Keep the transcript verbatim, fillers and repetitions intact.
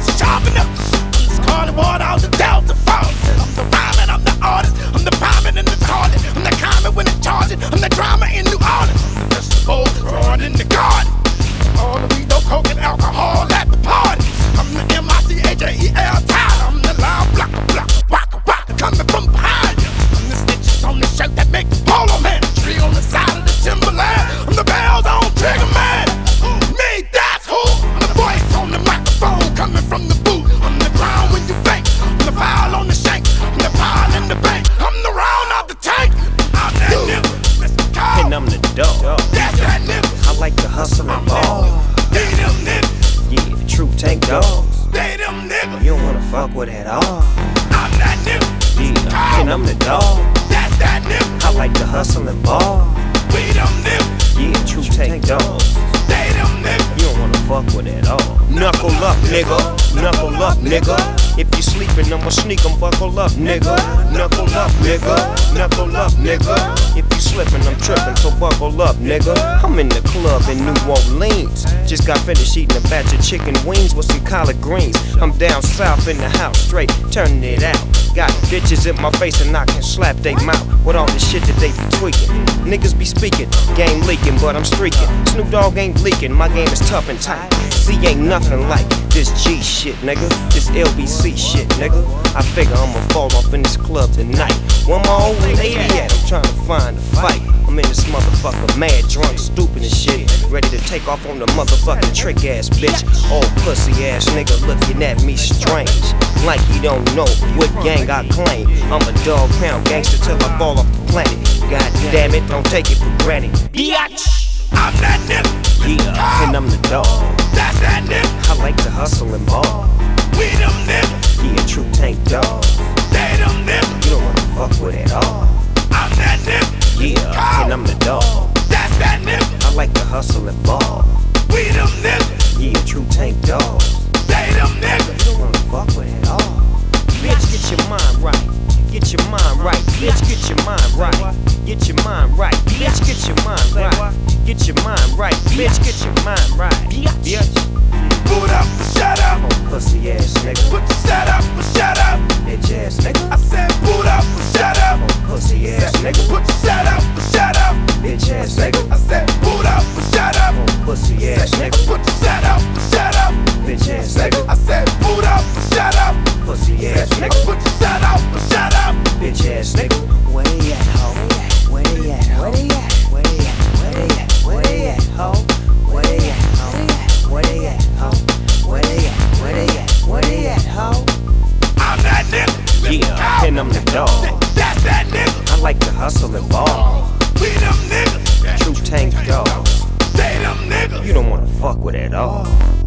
so sharp enough. I'm the scarlet water out the Delta Falls. I'm the rhyming, I'm the artist. I'm the rhyming and the target. I'm the common when it's charging. I'm the drama in New Orleans. I'm the vegetable growing in the garden. All the weed, no coke and alcohol at the party. I'm the M I C H A E L Tyler. I'm the loud blocker, blocker, waka, waka, coming from behind you. I'm the stitches on the shirt that make the polo man. Tree on the side of the timberland. I'm the bells on Trigger Man. Me, that's who. I'm the voice on the microphone coming from the booth. I'm the ground when you think. I'm the foul on the shank. I'm the pile in the bank. I'm the round out the tank. I'm that nigga, Mister Cole. And I'm the dog. That's that nigga. I like to hustle and ball. They them niggas. Yeah, the true tank dogs. They them niggas. You don't wanna fuck with at all. I'm that nigga. Yeah, and I'm the dog. That's that nigga. I like to hustle and ball. We them niggas. Yeah, true tank dogs. They them niggas. You don't wanna fuck with at all. Knuckle up, nigga. Knuckle up, nigga. If you sleeping, I'ma sneak 'em. Buckle up, nigga. Knuckle up, nigga. Knuckle up, nigga. If you slipping, I'm tripping, so buckle up, nigga. I'm in the club in New Orleans. Just got finished eating a batch of chicken wings with some collard greens. I'm down south in the house, straight turning it out. Got bitches in my face and I can slap they mouth with all the shit that they be tweaking. Niggas be speaking, game leaking, but I'm streaking. Snoop Dogg ain't leaking, my game is tough and tight. C ain't nothing like this G shit, nigga. This L B C shit, nigga. I figure I'ma fall off in this club tonight. One more old lady at, I'm trying to find a fight. I'm in this motherfucker, mad, drunk, stupid and shit. Ready to take off on the motherfucking trick ass bitch. Old pussy ass nigga looking at me strange. Like he don't know what gang I claim. I'm a dog pound gangster till I fall off the planet. God damn it, don't take it for granted. Biatch! I'm that nigga. Yeah, and I'm the dog. That's that nigga. I like to hustle and ball. We them niggas. Yeah, true tank dog. They them niggas. You don't wanna fuck with at all. I'm that nigga. Yeah, and I'm the dog. That's that nigga. I like to hustle and ball. We them niggas. Yeah, true tank dog. They them niggas. You don't wanna fuck with at all. Bitch, get your mind right. Get your mind right. Bitch, get your mind right. Get your mind right. Bitch, get your mind right. Get your mind right. Bitch, get your mind right. Bitch. Boot up and shut up. Oh, pussy ass nigga. Put your shut up and shut up. Bitch ass nigga. I said boot up and shut up. Oh, pussy ass nigga. Put your shut up and shut up. Bitch ass nigga. I said boot up and shut up. Oh, pussy ass nigga. Put your shut up and shut up. Bitch ass nigga. I said boot up and shut up. Pussy ass nigga. Put your shut up and shut up. Bitch ass nigga. Where they at, ho? Where they at, ho? Where they at? Where they at? Where they at? Where they at, ho? Where they at, ho? Where they at, ho? Where they at? Where they at? Where they at, ho? I'm that nigga. Yeah, and I'm the dog. That's that nigga. I like to hustle and ball. We them niggas. True tank dog. They them niggas. You don't wanna fuck with at all.